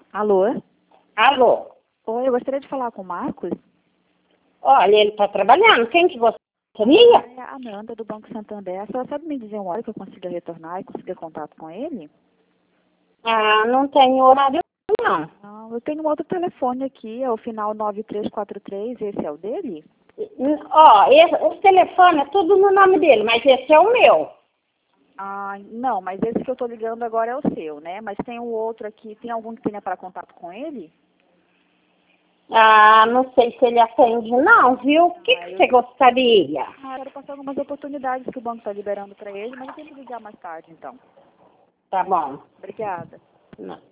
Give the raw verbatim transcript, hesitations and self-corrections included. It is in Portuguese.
Alô? Alô? Oi, eu gostaria de falar com o Marcos. Olha, ele está trabalhando. Quem que você seria? É a Ananda, do Banco Santander. A senhora sabe me dizer uma hora que eu consiga retornar e conseguir contato com ele? Ah, não tenho horário, não. Não, eu tenho um outro telefone aqui, é o final nove três quatro três, esse é o dele? Ó, esse, esse telefone é tudo no nome dele, mas esse é o meu. Ah, não, mas esse que eu estou ligando agora é o seu, né? Mas tem um outro aqui, tem algum que tenha para contato com ele? Ah, não sei se ele atende, não, viu? O que, Ah, que eu... você gostaria? ah, eu quero passar algumas oportunidades que o banco está liberando para ele, mas eu tenho que ligar mais tarde, então. Tá bom. Obrigada. Não.